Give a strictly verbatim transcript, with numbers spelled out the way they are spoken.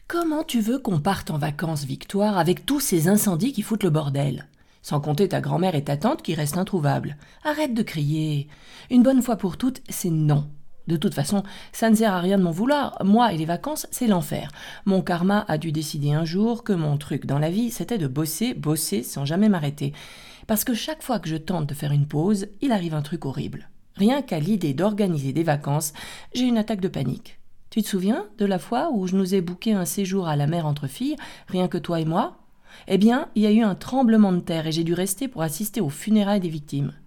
Comment tu veux qu'on parte en vacances, Victoire, avec tous ces incendies qui foutent le bordel? Sans compter ta grand-mère et ta tante qui restent introuvables. Arrête de crier. Une bonne fois pour toutes, c'est non. De toute façon, ça ne sert à rien de m'en vouloir. Moi et les vacances, c'est l'enfer. Mon karma a dû décider un jour que mon truc dans la vie, c'était de bosser, bosser sans jamais m'arrêter. Parce que chaque fois que je tente de faire une pause, il arrive un truc horrible. Rien qu'à l'idée d'organiser des vacances, j'ai une attaque de panique. Tu te souviens de la fois où je nous ai booké un séjour à la mer entre filles, rien que toi et moi? Eh bien, il y a eu un tremblement de terre et j'ai dû rester pour assister aux funérailles des victimes.